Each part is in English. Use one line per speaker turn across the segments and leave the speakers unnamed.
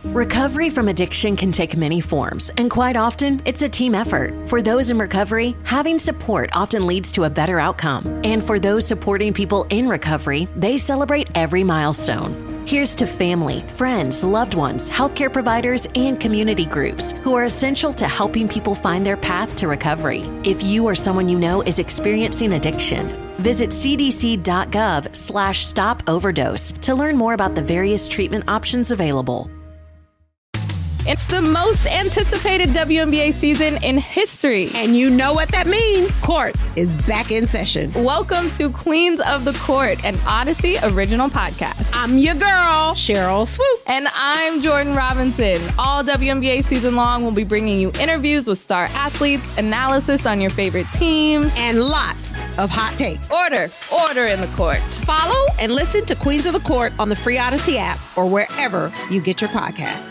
Recovery from addiction can take many forms, and quite often, it's a team effort. For those in recovery, having support often leads to a better outcome. And for those supporting people in recovery, they celebrate every milestone. Here's to family, friends, loved ones, healthcare providers, and community groups who are essential to helping people find their path to recovery. If you or someone you know is experiencing addiction, visit cdc.gov/stop overdose to learn more about the various treatment options available.
It's the most anticipated WNBA season in history.
And you know what that means. Court is back in session.
Welcome to Queens of the Court, an Odyssey original podcast.
I'm your girl, Cheryl Swoop.
And I'm Jordan Robinson. All WNBA season long, we'll be bringing you interviews with star athletes, analysis on your favorite teams,
and lots of hot takes.
Order in the court.
Follow and listen to Queens of the Court on the free Odyssey app or wherever you get your podcasts.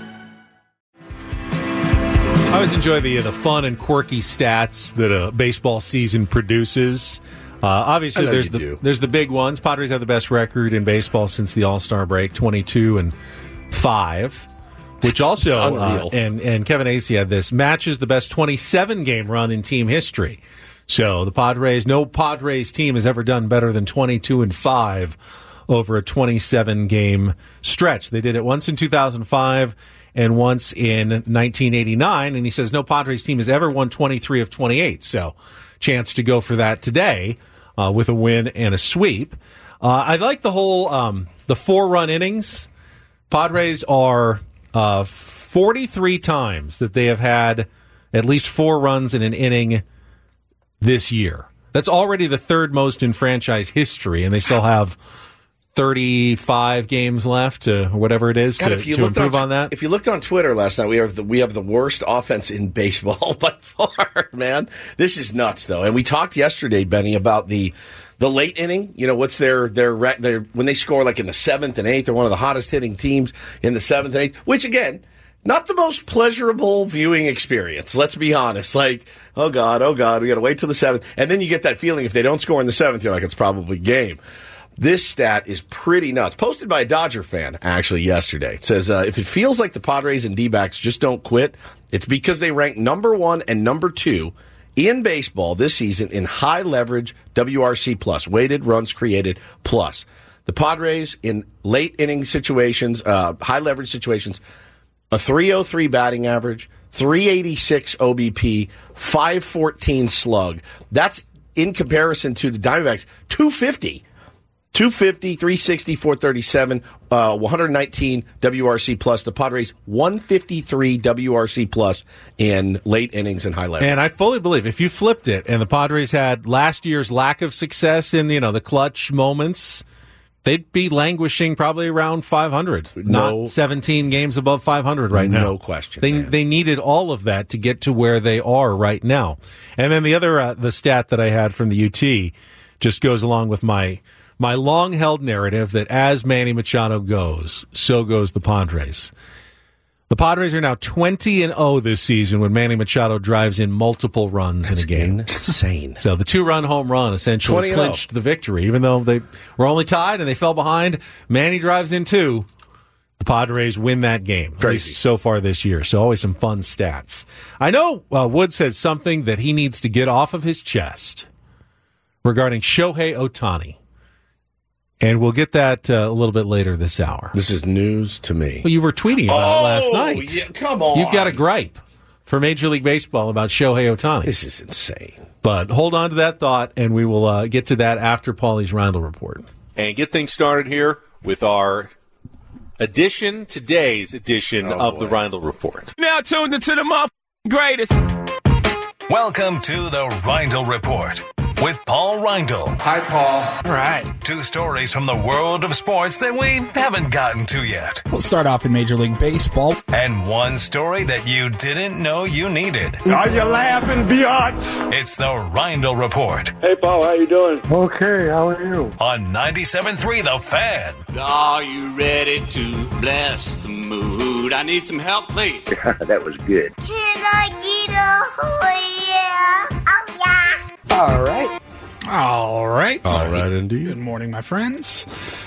I always enjoy the fun and quirky stats that a baseball season produces. Obviously, there's the big ones. Padres have the best record in baseball since the All-Star break, 22-5, which also and Kevin Acee had this, matches the best 27-game run in team history. So the Padres, no Padres team has ever done better than 22-5 over a 27-game stretch. They did it once in 2005. And once in 1989, and he says no Padres team has ever won 23 of 28. So, chance to go for that today with a win and a sweep. I like the whole the 4-run innings. Padres are 43 times that they have had at least 4 runs in an inning this year. That's already the third most in franchise history, and they still have 35 games left, or whatever it is, to improve on that.
If you looked on Twitter last night, we have the worst offense in baseball by far, man. This is nuts, though. And we talked yesterday, Benny, about the late inning. You know, what's their when they score like in the 7th and 8th, they're one of the hottest hitting teams in the 7th and 8th, which, again, not the most pleasurable viewing experience. Let's be honest. Like, oh, God, we got to wait till the 7th. And then you get that feeling if they don't score in the 7th, you're like, it's probably game. This stat is pretty nuts. Posted by a Dodger fan, actually, yesterday. It says, if it feels like the Padres and D-backs just don't quit, it's because they rank number 1 and number 2 in baseball this season in high leverage WRC plus, weighted runs created plus. The Padres in late inning situations, high leverage situations, a .303 batting average, .386 OBP, .514 slug. That's in comparison to the Diamondbacks, .250. 250, 360, 437, 119 WRC plus. The Padres 153 WRC plus in late innings and high leverage.
And I fully believe if you flipped it and the Padres had last year's lack of success in the clutch moments, they'd be languishing probably around 500. Not 17 games above 500 right now.
No question.
They needed all of that to get to where they are right now. And then the other the stat that I had from the UT just goes along with my long-held narrative that as Manny Machado goes, so goes the Padres. The Padres are now 20-0 this season when Manny Machado drives in multiple runs in a game.
Insane.
So the 2-run home run essentially clinched the victory. Even though they were only tied and they fell behind, Manny drives in 2. The Padres win that game, at least so far this year. So always some fun stats. I know Woods has something that he needs to get off of his chest regarding Shohei Ohtani. And we'll get that a little bit later this hour.
This is news to me.
Well, you were tweeting about it last night.
Yeah, come on.
You've got a gripe for Major League Baseball about Shohei Ohtani.
This is insane.
But hold on to that thought, and we will get to that after Paulie's Roundel Report. And get things started here with our today's edition of the Roundel Report.
Now tuned into the greatest.
Welcome to the Roundel Report with Paul Reindl.
Hi, Paul.
All right. 2 stories from the world of sports that we haven't gotten to yet.
We'll start off in Major League Baseball.
And 1 story that you didn't know you needed.
Are you laughing, biatch?
It's the Reindl Report.
Hey, Paul, how you doing? Okay, how are you?
On 97.3 The Fan.
Are you ready to bless the mood? I need some help, please.
That was good.
Can I get a yeah? Oh, yeah.
All right.
All right, indeed.
Good morning, my friends.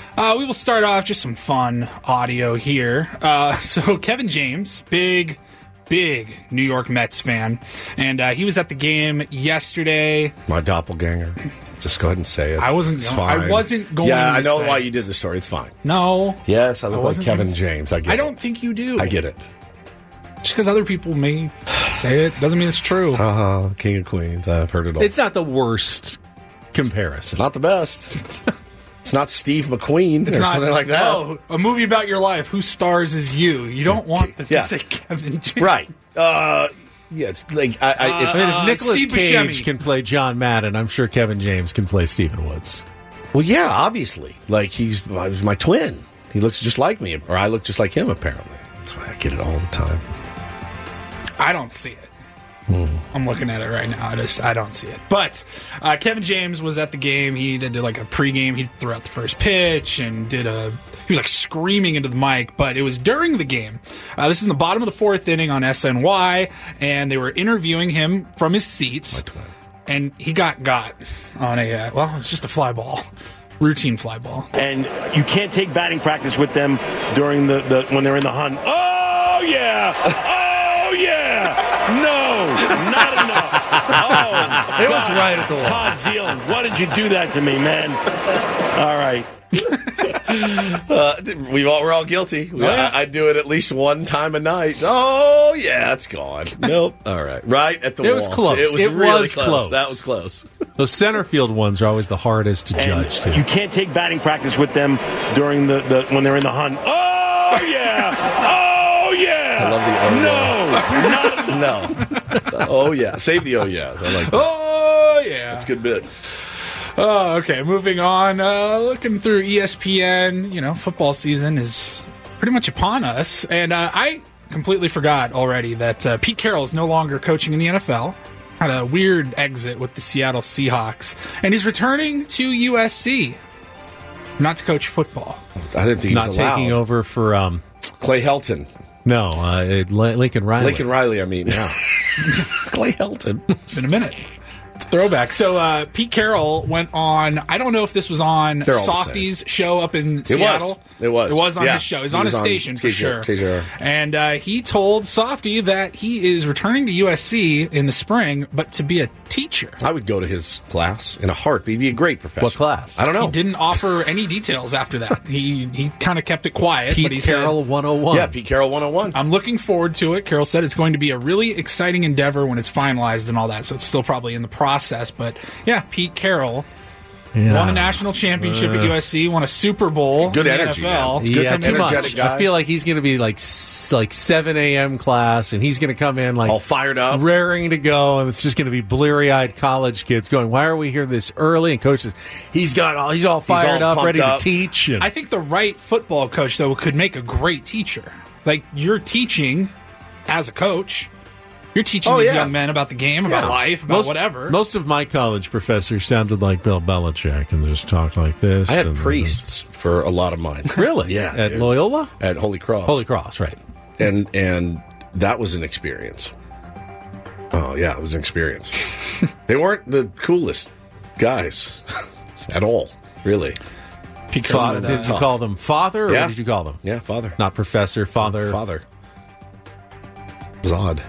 We will start off just some fun audio here. So Kevin James, big New York Mets fan, and he was at the game yesterday.
My doppelganger. Just go ahead and say it.
I wasn't going.
Yeah, I know
say
why you did the story. It's fine.
No.
Yes, I look like Kevin James. I get it.
I don't think you do.
I get it.
Just because other people may say it doesn't mean it's true.
King of Queens. I've heard it all.
It's not the worst comparison.
It's not the best. It's not Steve McQueen or something like that.
Oh, a movie about your life. Who stars as you? You don't want to say Kevin James.
Right. It's like
if Nicolas Cage can play John Madden, I'm sure Kevin James can play Stephen Woods.
Well, yeah, obviously. Like he's my twin. He looks just like me, or I look just like him. Apparently, that's why I get it all the time.
I don't see it. I'm looking at it right now. I don't see it. But Kevin James was at the game. He did like a pregame. He threw out the first pitch and he was like screaming into the mic, but it was during the game. This is in the bottom of the fourth inning on SNY, and they were interviewing him from his seats. And he got on it was just a fly ball. Routine fly ball.
And you can't take batting practice with them during the when they're in the hunt. Oh, yeah! Oh, yeah! No, not enough. Oh,
it was right at the wall.
Todd Zealand, why did you do that to me, man? All right.
We're all guilty. I do it at least one time a night. Oh, yeah, it's gone. Nope. All right. Right at the wall.
It was close.
It was really close. That was close.
Those center field ones are always the hardest to judge, too.
You can't take batting practice with them during the when they're in the hunt. Oh, yeah. Oh, yeah.
I love the no. Oh, yeah. Save the oh, yeah. I like that.
Oh, yeah.
That's a good bit.
Oh, okay. Moving on. Looking through ESPN, football season is pretty much upon us. And I completely forgot already that Pete Carroll is no longer coaching in the NFL. Had a weird exit with the Seattle Seahawks. And he's returning to USC. Not to coach football.
I didn't think he was
not
allowed.
Taking over for
Clay Helton.
No, Lincoln Riley.
Lincoln Riley, I mean, yeah. Clay Helton.
It's been a minute. Throwback. So Pete Carroll went on, I don't know if this was on Softy's show up in Seattle.
It was
on his show. It was on his station for sure. And he told Softy that he is returning to USC in the spring, but to be a teacher.
I would go to his class in a heartbeat. He'd be a great professor.
What class?
I don't know.
He didn't offer any details after that. He kind of kept it quiet.
Pete
but he
Carroll
said,
101.
Yeah, Pete Carroll 101.
I'm looking forward to it. Carroll said it's going to be a really exciting endeavor when it's finalized and all that. So it's still probably in the process. But yeah, Pete Carroll won a national championship at USC, won a Super Bowl.
Good
in the
energy,
NFL.
man.
Yeah, too much.
Guy.
I feel like he's going to be like 7 a.m. class, and he's going to come in like
all fired up,
raring to go, and it's just going to be bleary-eyed college kids going, "Why are we here this early?" And coaches, he's all fired up, ready to teach. And
I think the right football coach though could make a great teacher. Like you're teaching as a coach. You're teaching these young men about the game, about life, about whatever.
Most of my college professors sounded like Bill Belichick and just talked like this.
I had priests for a lot of mine.
Really?
Yeah.
At Loyola?
At Holy Cross.
Holy Cross, right.
And that was an experience. Oh, yeah, it was an experience. They weren't the coolest guys at all, really.
Did you call them father, or what did you call them?
Yeah, father.
Not professor, father.
Father. It was odd.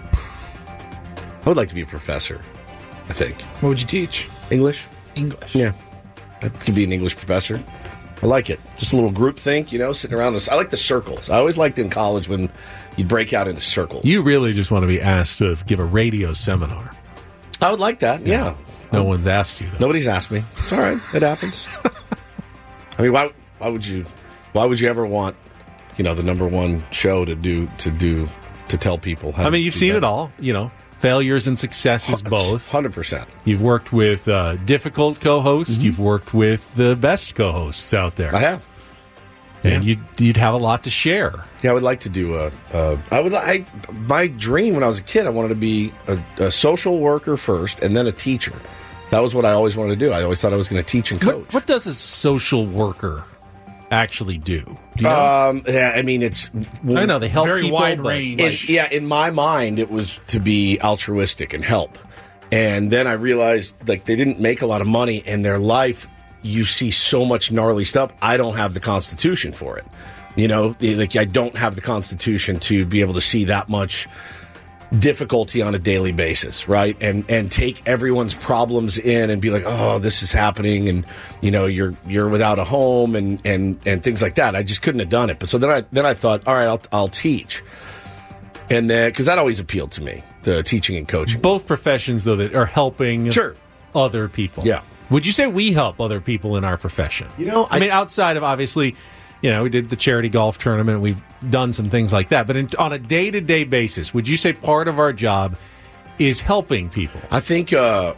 I would like to be a professor, I think.
What would you teach?
English.
Yeah.
I could be an English professor. I like it. Just a little group think, sitting around. I like the circles. I always liked in college when you'd break out into circles.
You really just want to be asked to give a radio seminar.
I would like that, yeah.
No one's asked you, though.
Nobody's asked me. It's all right. It happens. I mean, why would you ever want, the number one show to tell people how
you've seen it all, failures and successes both.
100%.
You've worked with difficult co-hosts. Mm-hmm. You've worked with the best co-hosts out there.
I have.
And you'd have a lot to share.
Yeah, I would like to do my dream when I was a kid, I wanted to be a social worker first and then a teacher. That was what I always wanted to do. I always thought I was going to teach and coach.
What does a social worker actually do? Do you know?
It's...
I know, they help
very
people.
Wide range.
In my mind, it was to be altruistic and help. And then I realized, they didn't make a lot of money, and their life you see so much gnarly stuff. I don't have the constitution for it. You know, like I don't have the constitution to be able to see that much difficulty on a daily basis, right? And take everyone's problems in and be like, oh, this is happening, and you know, you're without a home and things like that. I just couldn't have done it. But so then I thought, all right, I'll teach, and then because that always appealed to me, the teaching and coaching.
Both professions though that are helping other people.
Yeah.
Would you say we help other people in our profession?
You know,
I mean, outside of obviously, you know, we did the charity golf tournament. We've done some things like that. But on a day-to-day basis, would you say part of our job is helping people?
I think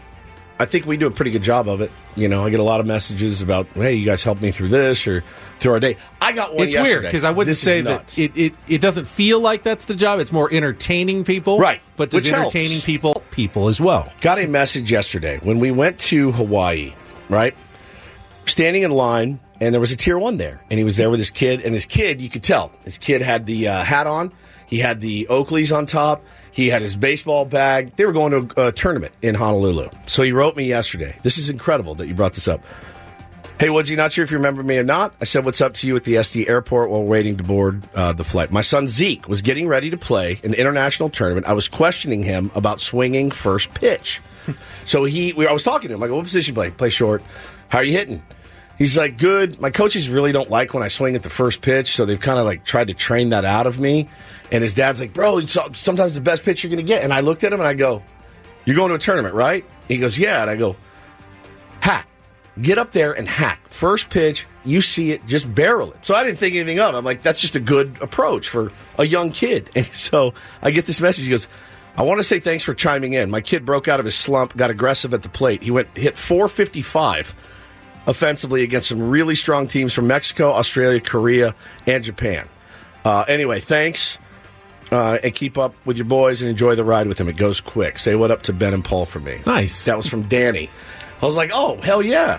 we do a pretty good job of it. You know, I get a lot of messages about, hey, you guys helped me through this or through our day. I got one yesterday.
It's weird because I wouldn't say that it doesn't feel like that's the job. It's more entertaining people.
Right.
But does entertaining people as well?
Got a message yesterday when we went to Hawaii, right? Standing in line, and there was a Tier 1 there. And he was there with his kid. And his kid, you could tell, his kid had the hat on. He had the Oakleys on top. He had his baseball bag. They were going to a tournament in Honolulu. So he wrote me yesterday. This is incredible that you brought this up. Hey, Woodsy, not sure if you remember me or not. I said what's up to you at the SD airport while waiting to board the flight. My son Zeke was getting ready to play an international tournament. I was questioning him about swinging first pitch. So I was talking to him. I go, what position play? Play short. How are you hitting? He's like, good. My coaches really don't like when I swing at the first pitch, so they've kind of like tried to train that out of me. And his dad's like, bro, sometimes the best pitch you're going to get. And I looked at him and I go, you're going to a tournament, right? He goes, yeah. And I go, hack. Get up there and hack. First pitch, you see it, just barrel it. So I didn't think anything of it. I'm like, that's just a good approach for a young kid. And so I get this message. He goes, I want to say thanks for chiming in. My kid broke out of his slump, got aggressive at the plate. He hit 455 offensively against some really strong teams from Mexico, Australia, Korea, and Japan. Anyway, thanks. And keep up with your boys and enjoy the ride with him. It goes quick. Say what up to Ben and Paul for me.
Nice.
That was from Danny. I was like, oh, hell yeah.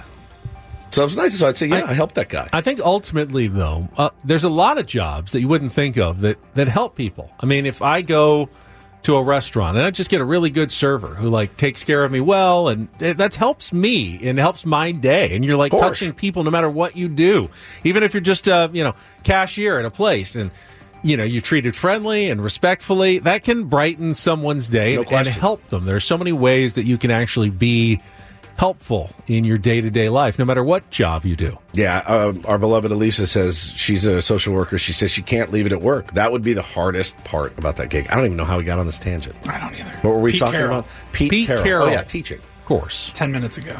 So it was nice. So I'd say, yeah, I helped that guy.
I think ultimately, though, there's a lot of jobs that you wouldn't think of that help people. I mean, if I go to a restaurant and I just get a really good server who like takes care of me well, and that helps me and helps my day. And you're like touching people no matter what you do, even if you're just cashier at a place and you're treated friendly and respectfully. That can brighten someone's day and help them. There are so many ways that you can actually be helpful in your day-to-day life, no matter what job you do.
Yeah, our beloved Elisa says she's a social worker. She says she can't leave it at work. That would be the hardest part about that gig. I don't even know how we got on this tangent.
I don't either.
What were we talking about? Pete Carroll. Oh, yeah, teaching.
Of course.
10 minutes ago.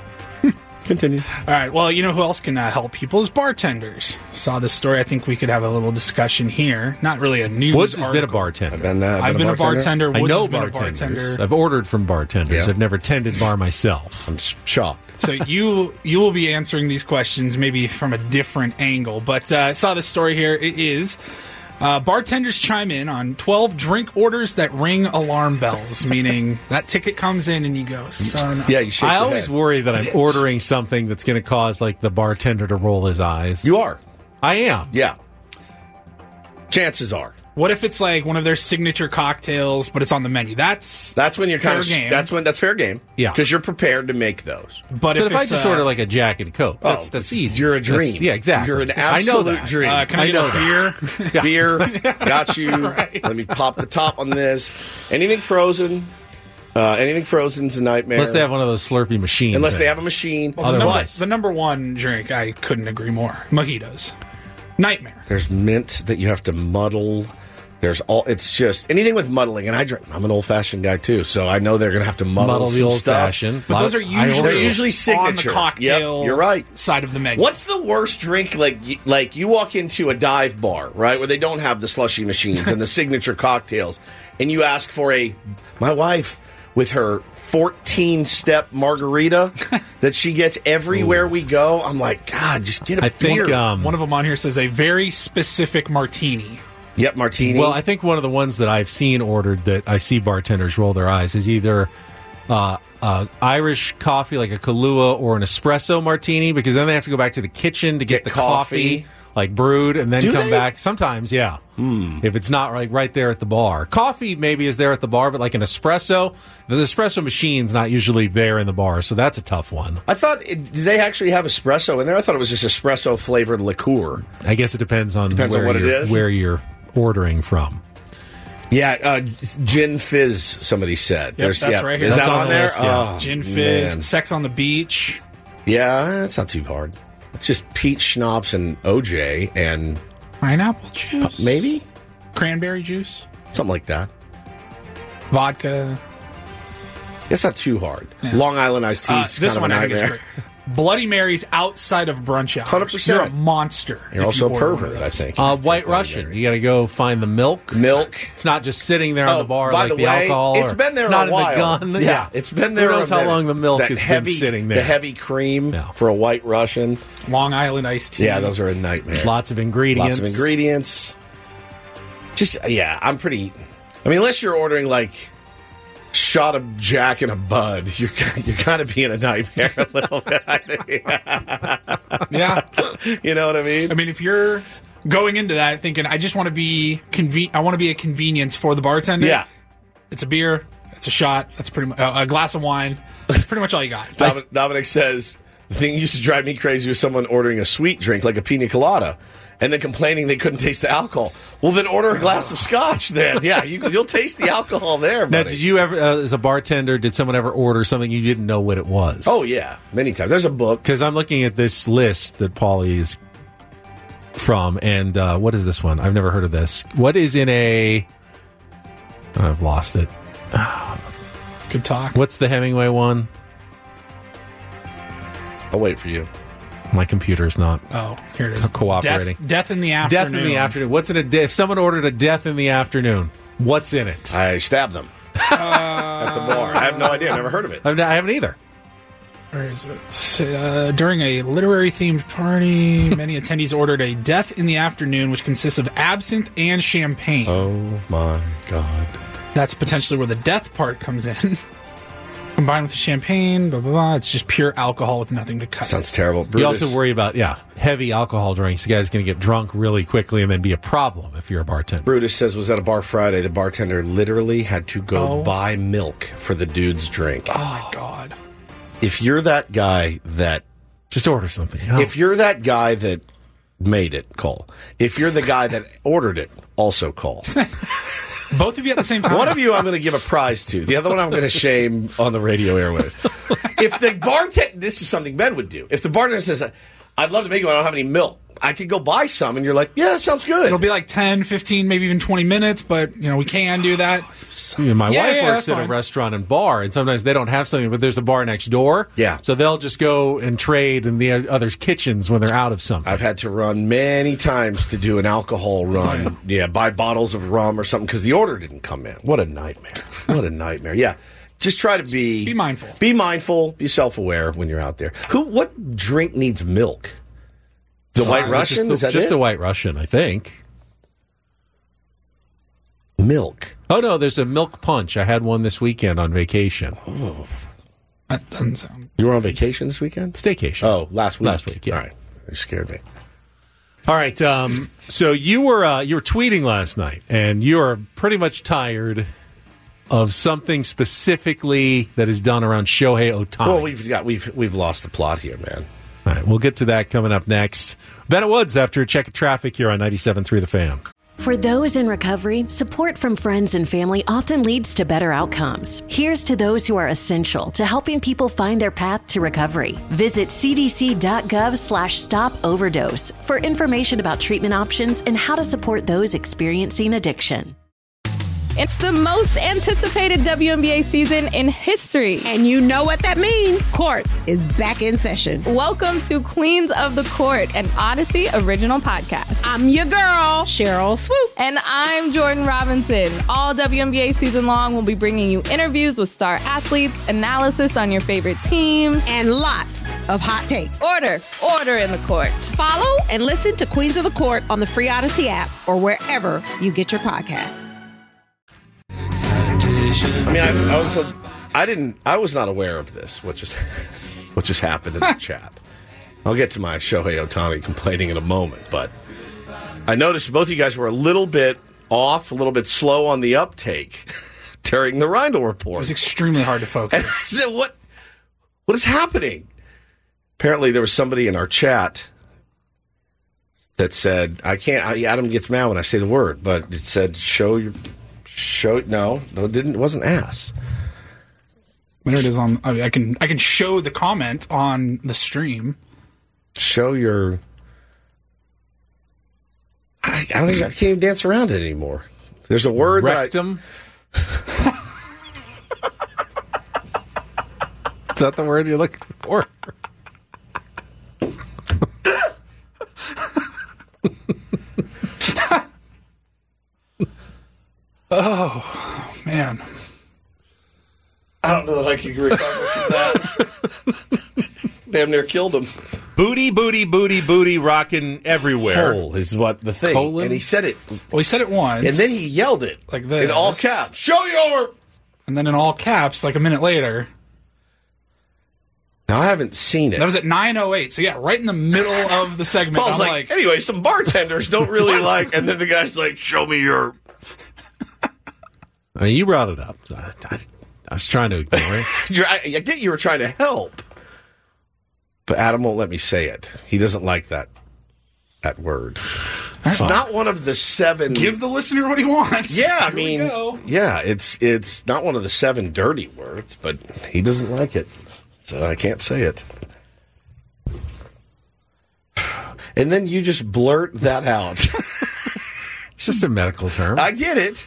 Continue.
All right. Well, you know who else can help people is bartenders. Saw this story. I think we could have a little discussion here. Not really a news
Woods has
article.
been a bartender.
I've been
a bartender.
I
Woods
know
has been
bartenders.
a bartender.
I've ordered from bartenders.
Yeah.
I've never tended bar myself.
I'm shocked.
So you will be answering these questions maybe from a different angle. But I saw this story here. It is bartenders chime in on 12 drink orders that ring alarm bells, meaning that ticket comes in and you go, son.
Yeah, you shake
I
your
always
head.
worry that I'm ordering something that's going to cause like the bartender to roll his eyes.
You are.
I am.
Yeah. Chances are.
What if it's like one of their signature cocktails, but it's on the menu? That's
when you're kind of
fair game.
That's fair game.
Yeah,
because you're prepared to make those.
But
if
it's
I just order like a Jack and Coke, that's easy.
You're a dream.
Yeah, exactly.
You're an absolute dream.
Can I get a beer?
Beer, got you.
Right.
Let me pop the top on this. Anything frozen. Anything frozen's a nightmare.
Unless they have one of those Slurpee machines.
Unless they have a machine.
Well, the number one drink, I couldn't agree more. Mojitos. Nightmare.
There's mint that you have to muddle. It's just anything with muddling, and I'm an old-fashioned guy too, so I know they're going to have to muddle
the
some
old-fashioned.
But those are usually
signature
on the cocktail.
Yep, you're right.
Side of the menu.
What's the worst drink? Like you walk into a dive bar, right, where they don't have the slushy machines and the signature cocktails, and you ask for my wife with her 14-step margarita that she gets everywhere we go. I'm like, God, just get a beer.
One of them on here says a very specific martini.
Yep, martini.
Well, I think one of the ones that I've seen ordered that I see bartenders roll their eyes is either Irish coffee, like a Kahlua, or an espresso martini, because then they have to go back to the kitchen to get the coffee. like brewed and then
Do
come
they?
back. Sometimes, yeah. If it's not like right there at the bar. Coffee maybe is there at the bar, but like an espresso, the espresso machine's not usually there in the bar, so that's a tough one.
I thought, did they actually have espresso in there? I thought it was just espresso flavored liqueur.
I guess it depends on
what it is.
where you're ordering from.
Yeah, gin fizz, somebody said.
Yep, that's right here.
Is
That's
that
on
on
the
there?
list, yeah.
Oh,
Gin fizz,
man.
Sex on the Beach.
Yeah, that's not too hard. It's just peach schnapps and OJ and
Pineapple juice?
maybe
Cranberry juice?
something like that.
Vodka.
It's not too hard.
Yeah.
Long Island iced tea is
This
kind
one
of a
I think is
nightmare.
great. Bloody Marys outside of brunch hours.
100%.
You're a monster.
You're
if
also
you
a
order one
pervert,
of
I
those.
think.
White Russian. You got to go find the milk.
Milk.
It's not just sitting there on the bar
by
like the
way,
alcohol.
It's
or-
been there
it's not
a while.
in the gun.
Yeah, it's been there.
Who knows
a
how
minute.
long the milk
That
has
heavy,
been sitting there?
The heavy cream for a White Russian.
Long Island iced tea.
Yeah, those are a nightmare.
Lots of ingredients.
Lots of ingredients. Just I'm pretty. I mean, unless you're ordering like shot of Jack and a Bud, you're kind of being a nightmare a little bit. I think.
Yeah.
You know what I mean?
I mean, if you're going into that thinking, I just want to be I want to be a convenience for the bartender.
Yeah.
It's a beer. It's a shot. That's pretty much a glass of wine. That's pretty much all you got.
Dominic says the thing used to drive me crazy was someone ordering a sweet drink like a pina colada and then complaining they couldn't taste the alcohol. Well, then order a glass of scotch then. Yeah, you'll taste the alcohol there, buddy.
Now, did you ever, as a bartender, did someone ever order something you didn't know what it was?
Oh, yeah. Many times. There's a book.
Because I'm looking at this list that Paulie is from, and what is this one? I've never heard of this. What is in a... Oh, I've lost it.
Good talk.
What's the Hemingway one?
I'll wait for you.
My computer's not
here it is.
cooperating.
Death in the afternoon.
Death in the afternoon. What's in a if someone ordered a death in the afternoon, what's in it?
I stabbed them at the bar. I have no idea. I've never heard of it.
I haven't either.
Where is it? During a literary-themed party, many attendees ordered a death in the afternoon, which consists of absinthe and champagne.
Oh, my God.
That's potentially where the death part comes in. Combined with the champagne, blah, blah, blah. It's just pure alcohol with nothing to cut.
Sounds terrible.
You also worry about, heavy alcohol drinks. The guy's going to get drunk really quickly and then be a problem if you're a bartender.
Brutus says, was at a bar Friday. The bartender literally had to go buy milk for the dude's drink.
Oh, my God.
If you're that guy that...
Just order something.
If you're that guy that made it, call. If you're the guy that ordered it, also call.
Both of you at the same time?
One of you I'm going to give a prize to. The other one I'm going to shame on the radio airways. If the bartender... This is something Ben would do. If the bartender says, I'd love to make one, I don't have any milk. I could go buy some, and you're like, yeah, that sounds good.
It'll be like 10, 15, maybe even 20 minutes, but, we can do that.
My wife works at
fine.
a restaurant and bar, and sometimes they don't have something, but there's a bar next door.
Yeah.
So they'll just go and trade in the other's kitchens when they're out of something.
I've had to run many times to do an alcohol run. Yeah, buy bottles of rum or something because the order didn't come in. What a nightmare. What a nightmare. Yeah. Just try to be
mindful.
Be mindful. Be self-aware when you're out there. What drink needs milk? The White Russian? Is that
just
it?
a White Russian, I think.
Milk.
Oh, no, there's a milk punch. I had one this weekend on vacation.
Oh.
That doesn't sound...
You were on vacation this weekend?
Staycation.
Oh, last week.
Last week, yeah.
All right. You scared me.
All right. So you were tweeting last night, and you are pretty much tired of something specifically that is done around Shohei Ohtani.
Well, we've lost the plot here, man.
All right, we'll get to that coming up next. Bennett Woods after a check of traffic here on 97.3 The Fan.
For those in recovery, support from friends and family often leads to better outcomes. Here's to those who are essential to helping people find their path to recovery. Visit cdc.gov/stop-overdose for information about treatment options and how to support those experiencing addiction.
It's the most anticipated WNBA season in history.
And you know what that means. Court is back in session.
Welcome to Queens of the Court, an Odyssey original podcast.
I'm your girl, Cheryl Swoops.
And I'm Jordan Robinson. All WNBA season long, we'll be bringing you interviews with star athletes, analysis on your favorite teams,
and lots of hot takes.
Order in the court.
Follow and listen to Queens of the Court on the free Odyssey app or wherever you get your podcasts.
I mean, I was not aware of this. What just happened in the chat? I'll get to my Shohei Ohtani complaining in a moment, but I noticed both of you guys were a little bit off, a little bit slow on the uptake during the Reindl Report.
It was extremely hard to focus.
What is happening? Apparently, there was somebody in our chat that said, I can't, Adam gets mad when I say the word, but it said, no, it wasn't ass.
There it is I can show the comment on the stream.
Show your, I can't even dance around it anymore. There's a word
rectum. Is that the word you're looking for?
Oh, man.
I don't know that I can recover from that. Damn near killed him.
Booty, booty, booty, booty, rocking everywhere.
Hole is what the thing.
Colon?
And he said it.
Well, he said it once.
And then he yelled it.
Like this.
In all caps. Show your...
And then in all caps, like a minute later.
Now, I haven't seen it.
That was at 9:08. So, yeah, right in the middle of the segment.
Paul's like, anyway, some bartenders don't really like... And then the guy's like, show me your...
You brought it up. I was trying to ignore it.
I get you were trying to help. But Adam won't let me say it. He doesn't like that word. It's not one of the 7...
Give the listener what he wants.
Yeah, I
Here
mean...
we go.
Yeah, it's not one of the 7 dirty words, but he doesn't like it. So I can't say it. And then you just blurt that out.
It's just a medical term.
I get it.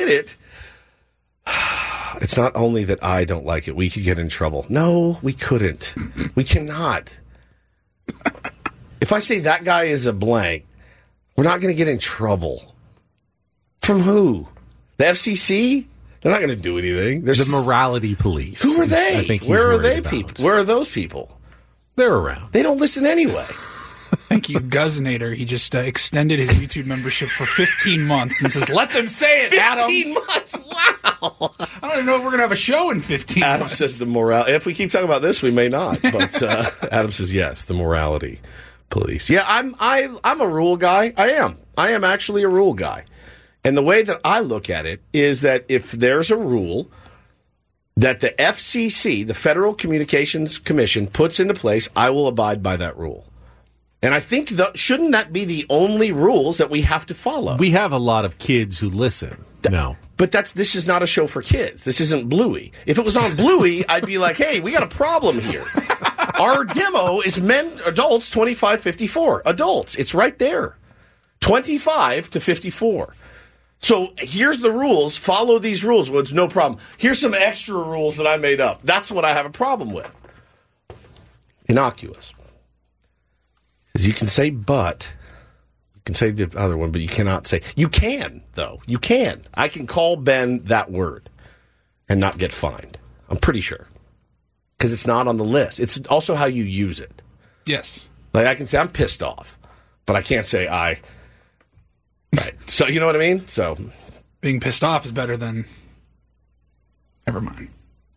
It's not only that I don't like it. We could get in trouble. No, we couldn't. We cannot. If I say that guy is a blank, we're not going to get in trouble. From who? The FCC? They're not going to do anything. There's
the morality police.
Who are they?
I think
Where are they people? Where are those people?
They're around.
They don't listen anyway.
Thank you, Guzzinator. He just extended his YouTube membership for 15 months and says, let them say it,
15
Adam.
15 months? Wow.
I don't even know if we're going to have a show in 15
Adam
months.
says the morality. If we keep talking about this, we may not. But Adam says, yes, the morality police. Yeah, I'm a rule guy. I am actually a rule guy. And the way that I look at it is that if there's a rule that the FCC, the Federal Communications Commission, puts into place, I will abide by that rule. And I think, shouldn't that be the only rules that we have to follow?
We have a lot of kids who listen.
But this is not a show for kids. This isn't Bluey. If it was on Bluey, I'd be like, hey, we got a problem here. Our demo is adults 25-54. Adults. It's right there. 25 to 54. So here's the rules. Follow these rules. Well, it's no problem. Here's some extra rules that I made up. That's what I have a problem with. Innocuous. Because you can say but. You can say the other one, but you cannot say. You can, though. You can. I can call Ben that word and not get fined. I'm pretty sure. Because it's not on the list. It's also how you use it.
Yes.
Like I can say I'm pissed off, but I can't say I. Right. So you know what I mean? So
being pissed off is better than never mind.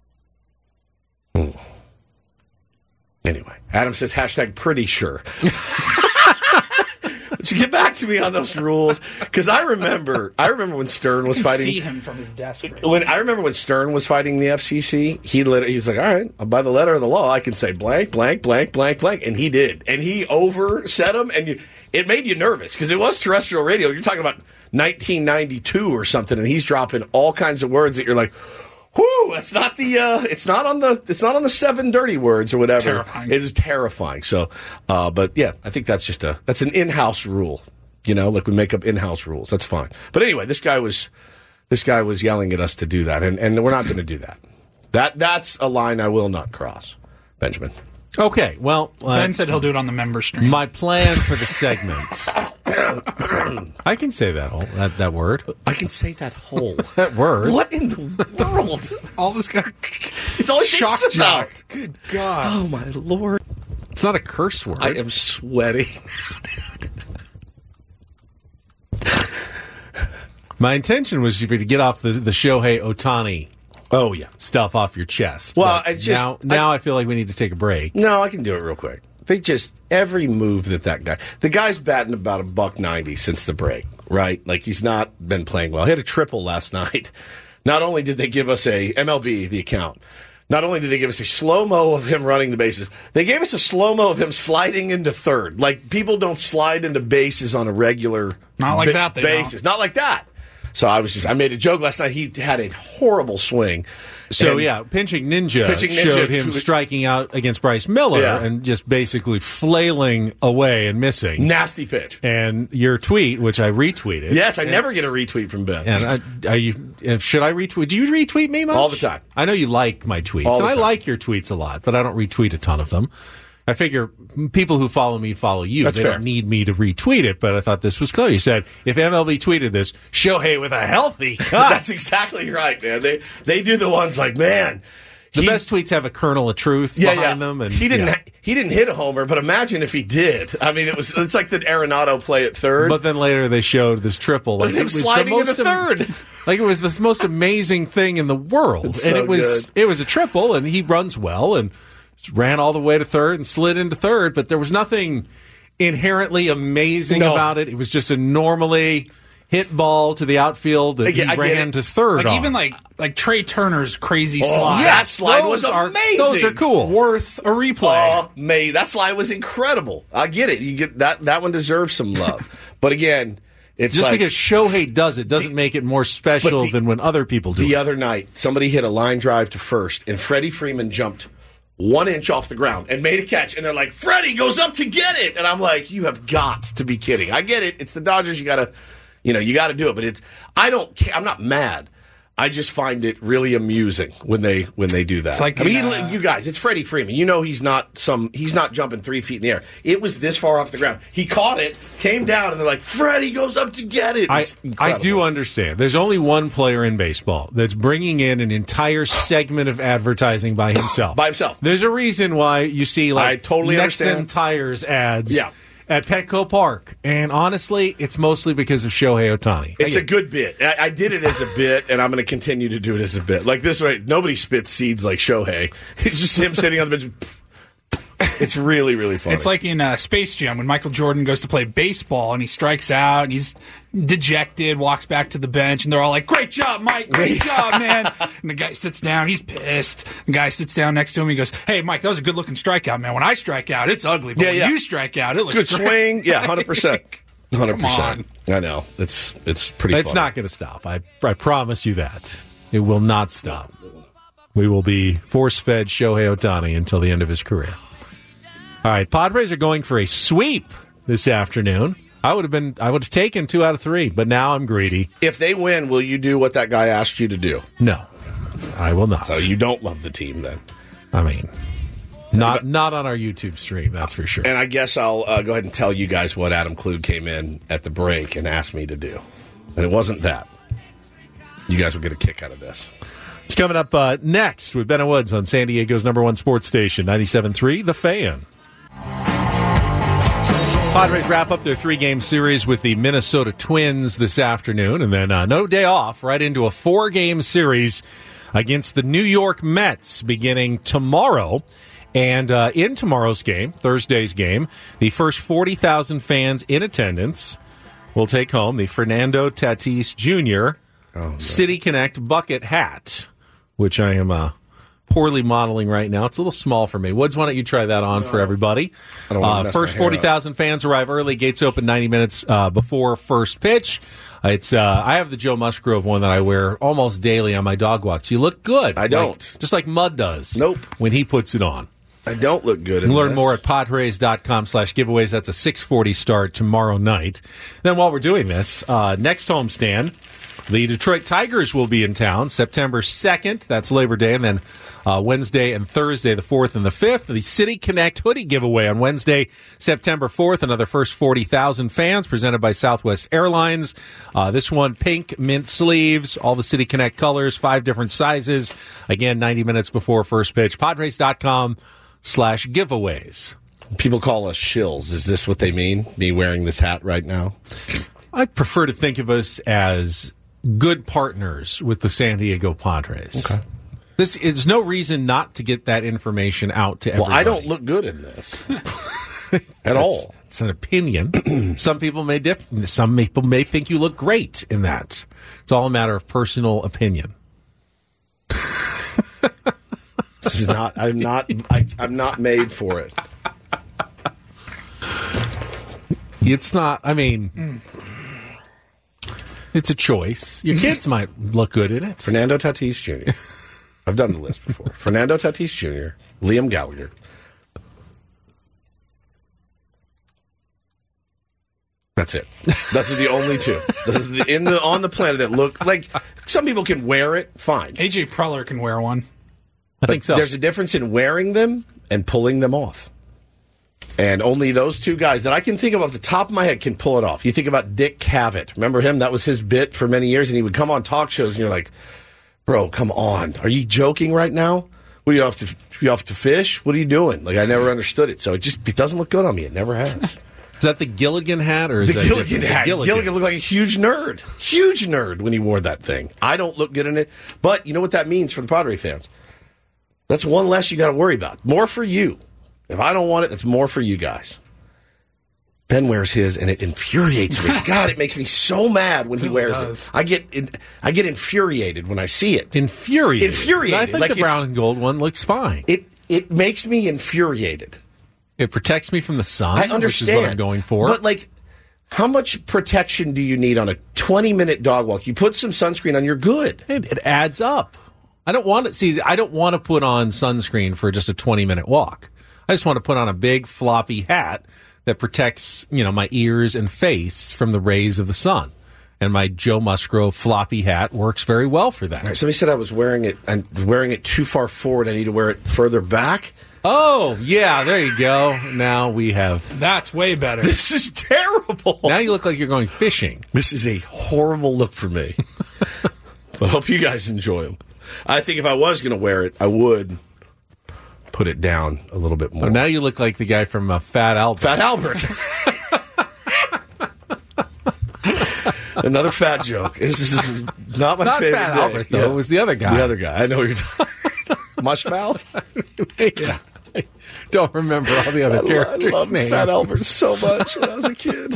Anyway, Adam says hashtag pretty sure. But you get back to me on those rules because I remember when Stern was fighting.
See him from his desk. Right
I remember when Stern was fighting the FCC, he's like, all right, by the letter of the law, I can say blank, blank, blank, blank, blank, and he did, and he oversaid them, and it made you nervous because it was terrestrial radio. You're talking about 1992 or something, and he's dropping all kinds of words that you're like, whoo, it's not on the 7 dirty words or whatever. It is terrifying. So, but yeah, I think that's an in-house rule. You know, like we make up in-house rules. That's fine. But anyway, this guy was yelling at us to do that, and we're not going to do that. That's a line I will not cross, Benjamin.
Okay, well,
Ben said he'll do it on the member stream.
My plan for the segment. I can say that word.
I can say that whole
that word.
What in the world?
All this guy.
It's all he thinks about.
Good God!
Oh my Lord!
It's not a curse word.
I am sweating.
My intention was for you to get off the Shohei Ohtani.
Oh yeah,
stuff off your chest.
Well,
now I feel like we need to take a break.
No, I can do it real quick. They just, every move the guy's batting about $190 since the break, right? Like, he's not been playing well. He had a triple last night. Not only did they give us a MLB, the account, not only did they give us a slow-mo of him running the bases, they gave us a slow-mo of him sliding into third. Like, people don't slide into bases on a regular basis. Not like that. So I made a joke last night. He had a horrible swing.
So, Pinching Ninja showed him striking out against Bryce Miller and just basically flailing away and missing.
Nasty pitch.
And your tweet, which I retweeted.
Yes, I never get a retweet from Ben.
And should I retweet? Do you retweet me much?
All the time.
I know you like my tweets, and I like your tweets a lot, but I don't retweet a ton of them. I figure people who follow me follow you.
That's
they
fair.
Don't need me to retweet it, but I thought this was clear. You said, if MLB tweeted this, Shohei with a healthy cut.
That's exactly right, man. They do the ones like, man.
The best tweets have a kernel of truth behind them. And
he didn't hit a homer, but imagine if he did. I mean, it's like the Arenado play at third.
But then later they showed this triple.
Like him sliding into third.
Like it was the most amazing thing in the world.
It's
and
so
it was a triple, and he runs well, and ran all the way to third and slid into third, but there was nothing inherently amazing about it. It was just a normally hit ball to the outfield that he ran to third on.
Even like Trey Turner's crazy slide.
That slide was amazing.
Those are cool.
Worth a replay.
Oh, that slide was incredible. I get it. You get that one deserves some love. But again, it's
just
like,
because Shohei does it doesn't make it more special than when other people do it.
The other night, somebody hit a line drive to first, and Freddie Freeman jumped 1 inch off the ground and made a catch, and they're like, Freddie goes up to get it, and I'm like, you have got to be kidding. I get it. It's the Dodgers. You gotta do it, but I don't care. I'm not mad. I just find it really amusing when they do that.
It's like,
you guys, it's Freddie Freeman. You know he's not jumping 3 feet in the air. It was this far off the ground. He caught it, came down, and they're like, Freddie goes up to get it.
I do understand. There's only one player in baseball that's bringing in an entire segment of advertising by himself. There's a reason why you see
I totally
Nexen
understand.
Tires ads. At Petco Park. And honestly, it's mostly because of Shohei Ohtani.
It's a good bit. I did it as a bit, and I'm going to continue to do it as a bit. Like this way, nobody spits seeds like Shohei. It's just him sitting on the bench. It's really, really funny.
It's like in Space Jam when Michael Jordan goes to play baseball and he strikes out and he's dejected, walks back to the bench, and they're all like, great job, Mike, great job, man. And the guy sits down, he's pissed. The guy sits down next to him, he goes, hey, Mike, that was a good-looking strikeout, man. When I strike out, it's ugly, but when you strike out, it looks
good
great.
Swing. Yeah, 100%. 100%. I know. It's pretty
It's
funny.
not going to stop. I promise you that. It will not stop. We will be force-fed Shohei Ohtani until the end of his career. All right, Padres are going for a sweep this afternoon. I would have taken 2 out of 3, but now I'm greedy.
If they win, will you do what that guy asked you to do?
No, I will not.
So you don't love the team then?
I mean, not on our YouTube stream, that's for sure.
And I guess I'll go ahead and tell you guys what Adam Klug came in at the break and asked me to do. And it wasn't that. You guys will get a kick out of this.
It's coming up next with Ben and Woods on San Diego's #1 sports station, 97.3 The Fan. Padres wrap up their 3-game series with the Minnesota Twins this afternoon, and then no day off, right into a 4-game series against the New York Mets beginning tomorrow. And in tomorrow's game, Thursday's game, the first 40,000 fans in attendance will take home the Fernando Tatis Jr. City Connect bucket hat, which I am poorly modeling right now. It's a little small for me. Woods, why don't you try that on for everybody? First 40,000 fans arrive early. Gates open 90 minutes before first pitch. I have the Joe Musgrove one that I wear almost daily on my dog walks. You look good.
I don't.
Just like Mud does.
Nope.
When he puts it on.
I don't look good.
Learn more at Padres.com/giveaways. That's a 6:40 start tomorrow night. Then while we're doing this, next homestand, the Detroit Tigers will be in town September 2nd. That's Labor Day. And then Wednesday and Thursday, the 4th and the 5th. The City Connect hoodie giveaway on Wednesday, September 4th. Another first 40,000 fans presented by Southwest Airlines. This one, pink mint sleeves, all the City Connect colors, 5 different sizes. Again, 90 minutes before first pitch. Padres.com/giveaways.
People call us shills. Is this what they mean? Me wearing this hat right now?
I'd prefer to think of us as good partners with the San Diego Padres.
Okay.
There's no reason not to get that information out to everybody.
Well, I don't look good in this at all.
It's an opinion. Some people may Some people may think you look great in that. It's all a matter of personal opinion.
This is not. I'm not made for it.
It's not. I mean, it's a choice. Your kids might look good in it.
Fernando Tatis Jr. I've done the list before. Fernando Tatis Jr., Liam Gallagher. That's it. Those are the only two on the planet that look like. Some people can wear it, fine.
AJ Preller can wear one.
I think so.
There's a difference in wearing them and pulling them off. And only those two guys that I can think of off the top of my head can pull it off. You think about Dick Cavett. Remember him? That was his bit for many years, and he would come on talk shows, and you're like, bro, come on. Are you joking right now? What, you off to fish? What are you doing? Like, I never understood it. So it doesn't look good on me. It never has.
Is that the Gilligan hat, or is
the Gilligan hat? Gilligan looked like a huge nerd when he wore that thing. I don't look good in it, but you know what that means for the Padre fans? That's one less you got to worry about. More for you. If I don't want it, that's more for you guys. Ben wears his, and it infuriates me. God, it makes me so mad when he wears it. I get infuriated when I see it.
Infuriated. I think the brown and gold one looks fine.
It makes me infuriated.
It protects me from the sun.
I understand.
Which is what I'm going for.
But, like, how much protection do you need on a 20-minute dog walk? You put some sunscreen on, you're good.
It adds up. I don't want to put on sunscreen for just a 20-minute walk. I just want to put on a big floppy hat that protects, my ears and face from the rays of the sun. And my Joe Musgrove floppy hat works very well for that.
Right, somebody said I was wearing it too far forward. I need to wear it further back.
Oh, yeah, there you go. Now we have...
That's way better.
This is terrible.
Now you look like you're going fishing.
This is a horrible look for me. But I hope you guys enjoy them. I think if I was going to wear it, I would put it down a little bit more.
Oh, now you look like the guy from Fat Albert.
Fat Albert. Another fat joke. This is not my favorite.
Not Fat Albert, though.
Yeah.
It was the other guy.
The other guy. I know what you're talking about. Mushmouth?
Yeah. I don't remember all the other characters'
I loved
names.
Fat Albert so much when I was a kid.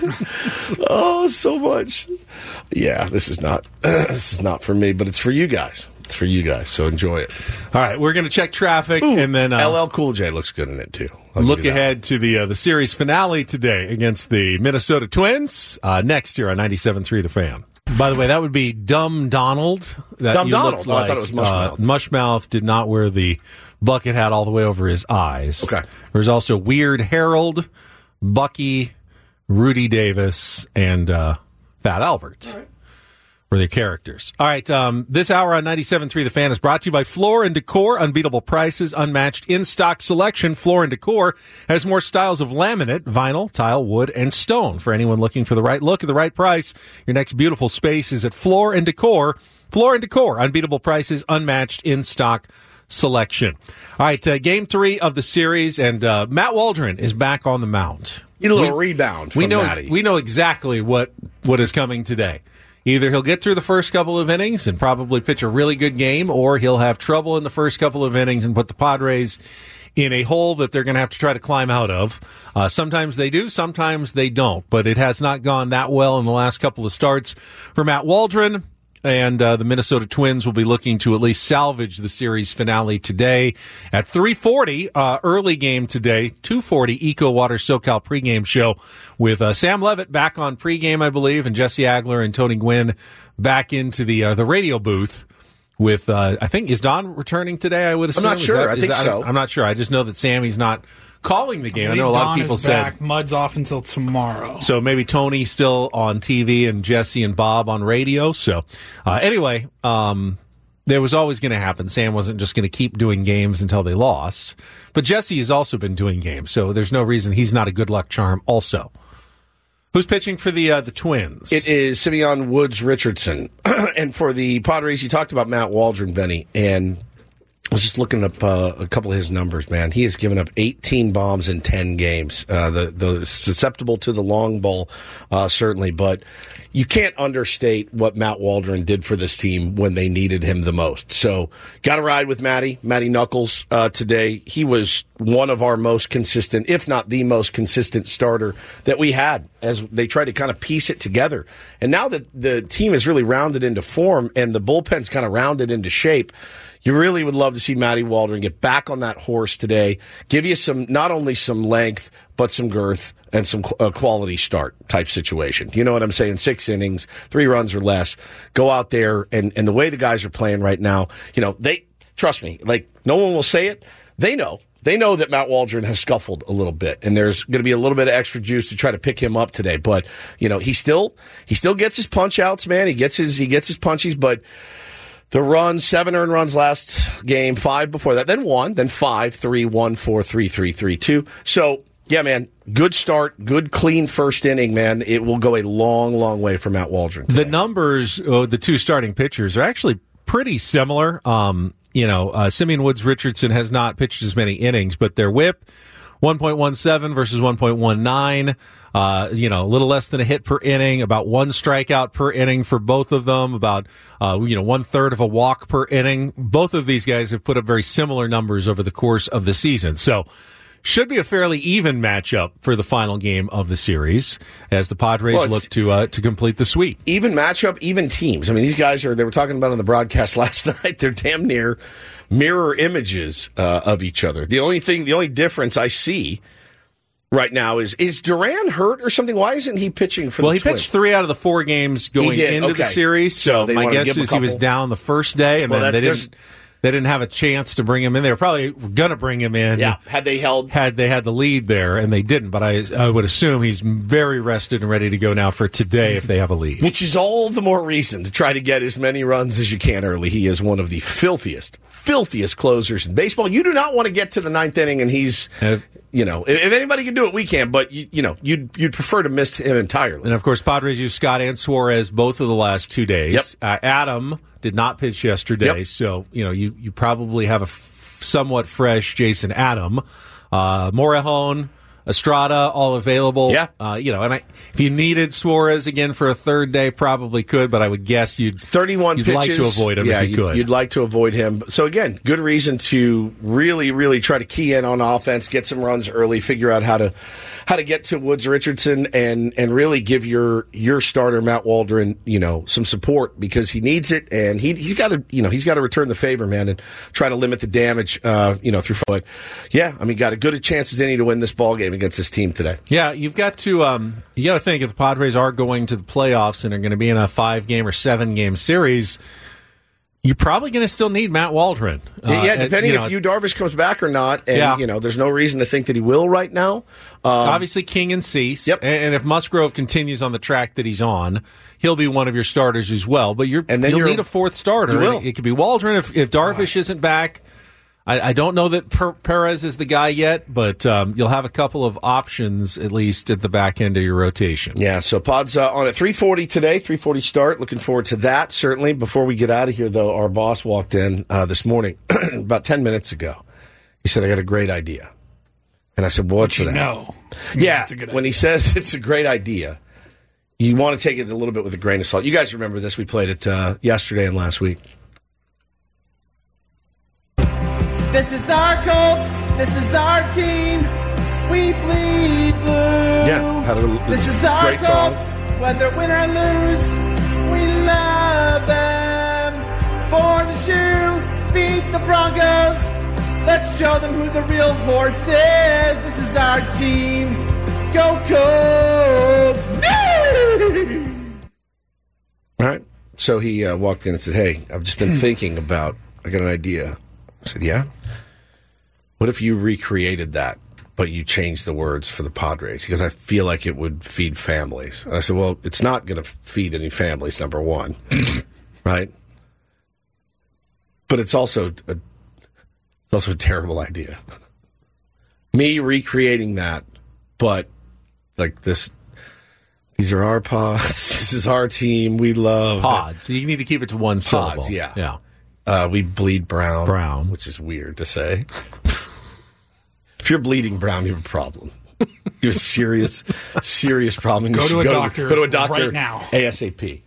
Oh, so much. Yeah, this is not for me, but it's for you guys. It's for you guys, so enjoy it.
All right, we're going to check traffic, and then
LL Cool J looks good in it too.
Look ahead to the series finale today against the Minnesota Twins next year on 97.3 The Fan. By the way, that would be Dumb Donald.
Dumb Donald. I thought it was Mushmouth.
Mushmouth did not wear the bucket hat all the way over his eyes.
Okay.
There's also Weird Harold, Bucky, Rudy Davis, and Fat Albert. All right. For the characters. All right, this hour on 97.3 The Fan is brought to you by Floor & Decor. Unbeatable prices, unmatched in-stock selection. Floor & Decor has more styles of laminate, vinyl, tile, wood, and stone. For anyone looking for the right look at the right price, your next beautiful space is at Floor & Decor. Floor & Decor, unbeatable prices, unmatched in-stock selection. All right, game 3 of the series, and Matt Waldron is back on the mound.
Need a little rebound from Matty.
We know exactly what is coming today. Either he'll get through the first couple of innings and probably pitch a really good game, or he'll have trouble in the first couple of innings and put the Padres in a hole that they're going to have to try to climb out of. Sometimes they do, sometimes they don't. But it has not gone that well in the last couple of starts for Matt Waldron. And the Minnesota Twins will be looking to at least salvage the series finale today at 3:40, early game today, 2:40 Eco Water SoCal pregame show with Sam Levitt back on pregame, I believe, and Jesse Agler and Tony Gwynn back into the radio booth with, I think, is Don returning today, I would assume?
I'm not sure. I think so.
I'm not sure. I just know that Sammy's not calling the game. I know a lot of people said
Mud's off until tomorrow.
So maybe Tony's still on TV and Jesse and Bob on radio. So anyway, there was always going to happen. Sam wasn't just going to keep doing games until they lost. But Jesse has also been doing games, so there's no reason he's not a good luck charm also. Who's pitching for the Twins?
It is Simeon Woods Richardson. And for the Padres, you talked about Matt Waldron, Benny, and I was just looking up a couple of his numbers, man. He has given up 18 bombs in 10 games. The susceptible to the long ball, certainly, but you can't understate what Matt Waldron did for this team when they needed him the most. So, got to ride with Matty Knuckles today. He was one of our most consistent, if not the most consistent starter that we had as they tried to kind of piece it together. And now that the team is really rounded into form and the bullpen's kind of rounded into shape, you really would love to see Matty Waldron get back on that horse today, give you not only some length, but some girth and some quality start type situation. You know what I'm saying? 6 innings, 3 runs or less. Go out there, and the way the guys are playing right now, trust me, like, no one will say it. They know. They know that Matt Waldron has scuffled a little bit, and there's going to be a little bit of extra juice to try to pick him up today. But, he still gets his punch outs, man. He gets his punchies, but the runs, 7 earned runs last game, 5 before that, then 1, then 5, 3, 1, 4, 3, 3, 3, 2. So, yeah, man, good start, good clean first inning, man. It will go a long, long way for Matt Waldron today.
The numbers, the two starting pitchers, are actually pretty similar. Simeon Woods Richardson has not pitched as many innings, but their whip, 1.17 versus 1.19. A little less than a hit per inning, about 1 strikeout per inning for both of them, about 1/3 of a walk per inning. Both of these guys have put up very similar numbers over the course of the season. So, should be a fairly even matchup for the final game of the series as the Padres look to complete the sweep.
Even matchup, even teams. I mean, these guys they were talking about on the broadcast last night, they're damn near mirror images of each other. The only difference I see right now is Duran hurt or something? Why isn't he pitching for the Twins?
Well, he pitched 3 out of the 4 games going into the series, so my guess is he was down the first day, and then they didn't have a chance to bring him in. They were probably going to bring him in.
Yeah, had they had
the lead there, and they didn't. But I would assume he's very rested and ready to go now for today if they have a lead.
Which is all the more reason to try to get as many runs as you can early. He is one of the filthiest closers in baseball. You do not want to get to the 9th inning and he's... if anybody can do it, we can. But you'd prefer to miss him entirely.
And of course, Padres used Scott and Suarez both of the last 2 days. Yep. Adam did not pitch yesterday, so you probably have a somewhat fresh Jason Adam, Morejon, Estrada, all available.
Yeah.
If you needed Suarez again for a 3rd day, probably could, but I would guess you'd
31
you'd
pitches.
Like to avoid him if you could.
You'd like to avoid him. So again, good reason to really, really try to key in on offense, get some runs early, figure out how to get to Woods Richardson and really give your starter Matt Waldron, some support because he needs it and he's got to return the favor, man, and try to limit the damage through foot. Yeah, I mean, got as good a chance as any to win this ball game against this team today.
Yeah, you've got to think if the Padres are going to the playoffs and are going to be in a 5-game or 7-game series, you're probably going to still need Matt Waldron.
Depending if Yu Darvish comes back or not, and there's no reason to think that he will right now.
Obviously, King and Cease, and if Musgrove continues on the track that he's on, he'll be one of your starters as well. But you'll need a 4th starter. It could be Waldron if Darvish isn't back. I don't know that Perez is the guy yet, but you'll have a couple of options, at least, at the back end of your rotation.
Yeah, so Pod's on at 3:40 today, 3:40 start. Looking forward to that, certainly. Before we get out of here, though, our boss walked in this morning, about 10 minutes ago. He said, I got a great idea. And I said, well, what's that? Yeah, when he says it's a great idea, you want to take it a little bit with a grain of salt. You guys remember this. We played it yesterday and last week.
This is our Colts. This is our team. We bleed blue.
Yeah,
this is our
great
Colts.
Song.
Whether win or lose, we love them. For the shoe, beat the Broncos. Let's show them who the real horse is. This is our team. Go Colts!
All right. So he walked in and said, hey, I've just been thinking about, I got an idea. I said, yeah? What if you recreated that, but you changed the words for the Padres? Because I feel like it would feed families. And I said, well, it's not going to feed any families, number one. Right? But it's also a terrible idea. Me recreating that, but like this, these are our pods. This is our team. We love
pods. So you need to keep it to one syllable.
Pods, yeah. We bleed brown.
Brown.
Which is weird to say. If you're bleeding brown, you have a problem. You have a serious problem.
Go to a doctor right now.
ASAP.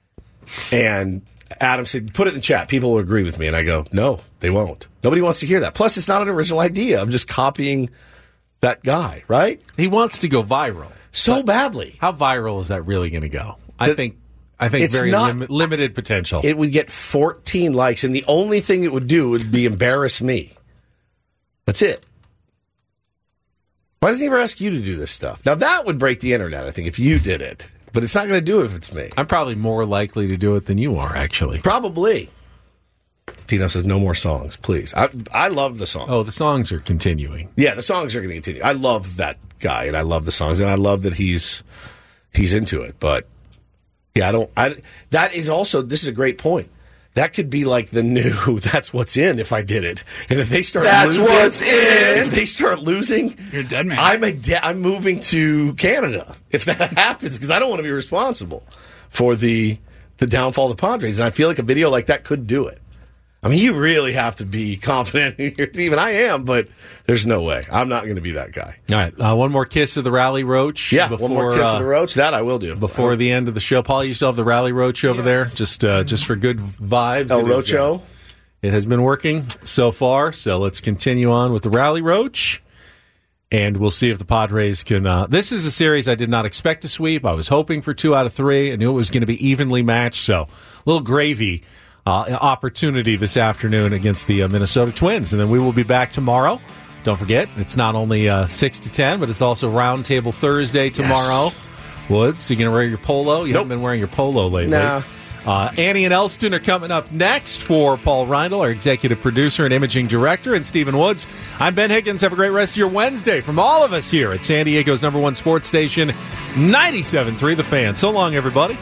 And Adam said, put it in chat. People will agree with me. And I go, no, they won't. Nobody wants to hear that. Plus, it's not an original idea. I'm just copying that guy, right?
He wants to go viral.
So badly.
How viral is that really going to go? I think it's very limited potential.
It would get 14 likes, and the only thing it would do would be embarrass me. That's it. Why doesn't he ever ask you to do this stuff? Now, that would break the internet, I think, if you did it. But it's not going to do it if it's me.
I'm probably more likely to do it than you are, actually.
Probably. Tino says, no more songs, please. I love the song.
Oh, the songs are continuing.
Yeah, the songs are going to continue. I love that guy, and I love the songs, and I love that he's into it. But, yeah, that is also, this is a great point. That could be like the new That's What's In if I did it. And if they start losing. What's in. If they start losing.
You're dead, man.
I'm moving to Canada if that happens because I don't want to be responsible for the downfall of the Padres. And I feel like a video like that could do it. I mean, you really have to be confident in your team. And I am, but there's no way. I'm not going to be that guy.
All right. One more kiss of the Rally Roach.
Yeah, one more kiss of the Roach. That I will do.
Before the end of the show. Paul, you still have the Rally Roach over there? Just for good vibes.
El Rocho.
It has been working so far. So let's continue on with the Rally Roach. And we'll see if the Padres can... this is a series I did not expect to sweep. I was hoping for 2 out of 3. I knew it was going to be evenly matched. So a little gravy opportunity this afternoon against the Minnesota Twins. And then we will be back tomorrow. Don't forget, it's not only 6 to 10, but it's also Roundtable Thursday tomorrow. Yes. Woods, you going to wear your polo? You haven't been wearing your polo lately.
Nah.
Annie and Elston are coming up next for Paul Reindl, our executive producer and imaging director, and Stephen Woods. I'm Ben Higgins. Have a great rest of your Wednesday from all of us here at San Diego's #1 sports station, 97.3 The Fan. So long, everybody.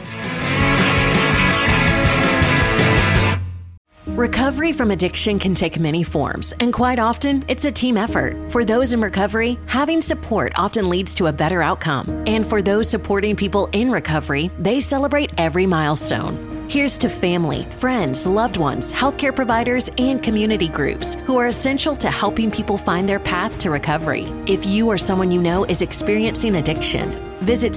Recovery from addiction can take many forms, and quite often, it's a team effort. For those in recovery, having support often leads to a better outcome. And for those supporting people in recovery, they celebrate every milestone. Here's to family, friends, loved ones, healthcare providers, and community groups who are essential to helping people find their path to recovery. If you or someone you know is experiencing addiction, visit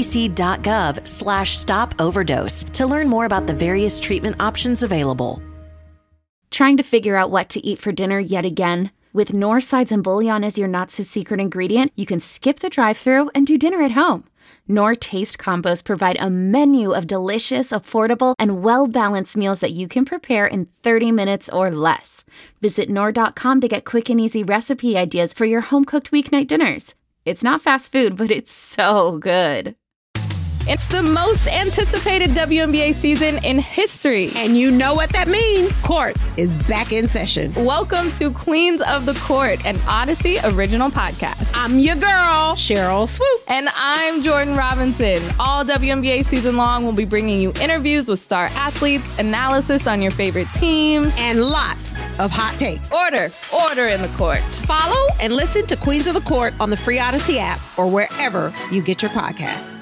cdc.gov/stop-overdose to learn more about the various treatment options available.
Trying to figure out what to eat for dinner yet again? With Knorr sides and bouillon as your not-so-secret ingredient, you can skip the drive-thru and do dinner at home. Knorr Taste Combos provide a menu of delicious, affordable, and well-balanced meals that you can prepare in 30 minutes or less. Visit Knorr.com to get quick and easy recipe ideas for your home-cooked weeknight dinners. It's not fast food, but it's so good.
It's the most anticipated WNBA season in history.
And you know what that means. Court is back in session.
Welcome to Queens of the Court, an Odyssey original podcast.
I'm your girl, Cheryl Swoops.
And I'm Jordan Robinson. All WNBA season long, we'll be bringing you interviews with star athletes, analysis on your favorite teams,
and lots of hot takes.
Order in the court.
Follow and listen to Queens of the Court on the free Odyssey app or wherever you get your podcasts.